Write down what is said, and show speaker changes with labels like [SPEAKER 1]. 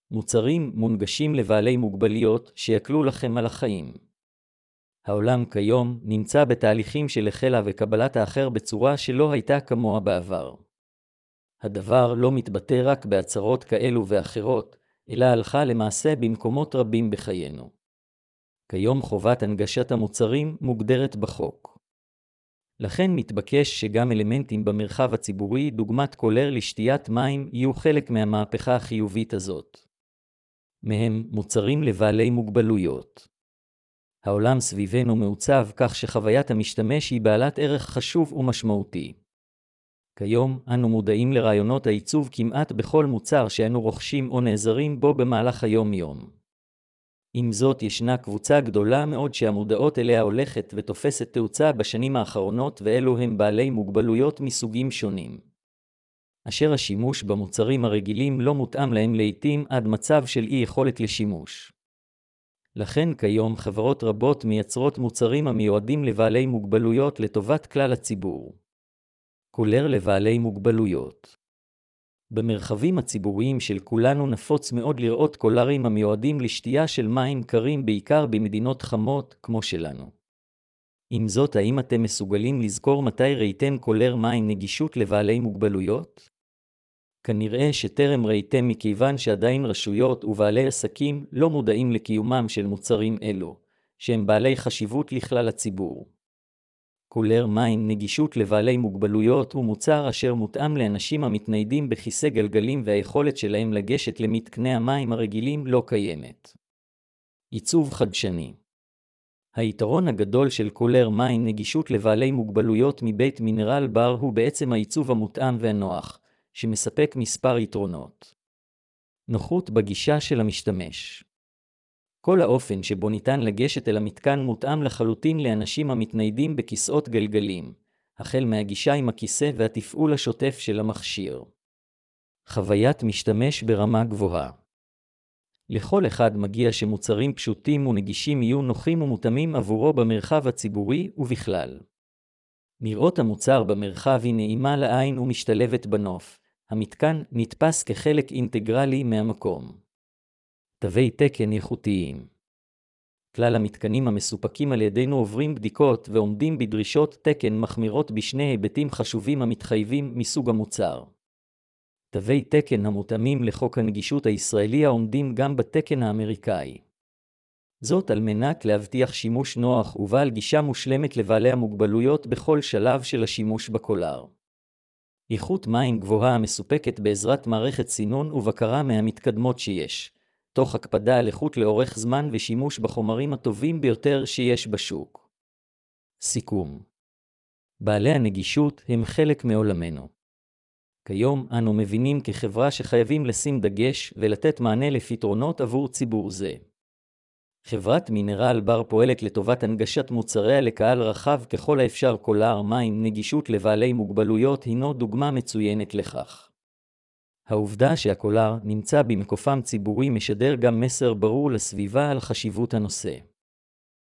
[SPEAKER 1] מוצרים מונגשים לבעלי מוגבלויות שיקלו לכם על החיים. העולם כיום נמצא בתהליכים של החלה וקבלת האחר בצורה שלא הייתה כמוה בעבר. הדבר לא מתבטא רק בהצהרות כאלו ואחרות, אלא הלכה למעשה במקומות רבים בחיינו. כיום חובת הנגשת המוצרים מוגדרת בחוק. לכן מתבקש שגם אלמנטים במרחב הציבורי, דוגמת קולר לשתיית מים, יהיו חלק מהמהפכה החיובית הזאת. מהם מוצרים לבעלי מוגבלויות. העולם סביבנו מעוצב כך שחוויית המשתמש היא בעלת ערך חשוב ומשמעותי. כיום אנו מודעים לרעיונות העיצוב כמעט בכל מוצר שאנו רוכשים או נעזרים בו במהלך היום-יום. עם זאת ישנה קבוצה גדולה מאוד שהמודעות אליה הולכת ותופסת תאוצה בשנים האחרונות, ואלו הם בעלי מוגבלויות מסוגים שונים, אשר השימוש במוצרים הרגילים לא מותאם להם לעתים עד מצב של אי יכולת לשימוש. לכן כיום חברות רבות מייצרות מוצרים המיועדים לבעלי מוגבלויות לטובת כלל הציבור. קולר לבעלי מוגבלויות. במרחבים הציבוריים של כולנו נפוץ מאוד לראות קולרים המיועדים לשתייה של מים קרים, בעיקר במדינות חמות כמו שלנו. עם זאת, האם אתם מסוגלים לזכור מתי ראיתם קולר מים נגישות לבעלי מוגבלויות? כנראה שטרם ראיתם, מכיוון שעדיין רשויות ובעלי עסקים לא מודעים לקיומם של מוצרים אלו, שהם בעלי חשיבות לכלל הציבור. קולר מים נגישות לבעלי מוגבלויות הוא מוצר אשר מותאם לאנשים המתניידים בכיסא גלגלים, והיכולת שלהם לגשת למתקני המים הרגילים לא קיימת. עיצוב חדשני. היתרון הגדול של קולר מים נגישות לבעלי מוגבלויות מבית מינרל בר הוא בעצם העיצוב המותאם והנוח, שמספק מספר יתרונות. נוחות בגישה של המשתמש. כל האופן שבו ניתן לגשת אל המתקן מותאם לחלוטין לאנשים המתניידים בכיסאות גלגלים, החל מהגישה עם הכיסא והתפעול השוטף של המכשיר. חוויית משתמש ברמה גבוהה. לכל אחד מגיע שמוצרים פשוטים ונגישים יהיו נוחים ומותאמים עבורו במרחב הציבורי ובכלל. נראות המוצר במרחב היא נעימה לעין ומשתלבת בנוף. המתקן נתפס כחלק אינטגרלי מהמקום. תווי תקן איכותיים. כלל המתקנים המסופקים על ידינו עוברים בדיקות ועומדים בדרישות תקן מחמירות בשני היבטים חשובים המתחייבים מסוג המוצר. תווי תקן המותאמים לחוק הנגישות הישראלי העומדים גם בתקן האמריקאי. זאת על מנת להבטיח שימוש נוח ובעל גישה מושלמת לבעלי המוגבלויות בכל שלב של השימוש בקולר. איכות מים גבוהה המסופקת בעזרת מערכת סינון ובקרה מהמתקדמות שיש, תוך הקפדה על איכות לאורך זמן ושימוש בחומרים הטובים ביותר שיש בשוק. סיכום. בעלי הנגישות הם חלק מעולמנו. כיום אנו מבינים כחברה שחייבים לשים דגש ולתת מענה לפתרונות עבור ציבור זה. חברת מינרל בר פועלת לטובת הנגשת מוצריה לקהל רחב ככל האפשר. קולר מים נגישות לבעלי מוגבלויות הינו דוגמה מצוינת לכך. העובדה שהקולר נמצא במקום ציבורי משדר גם מסר ברור לסביבה על חשיבות הנושא.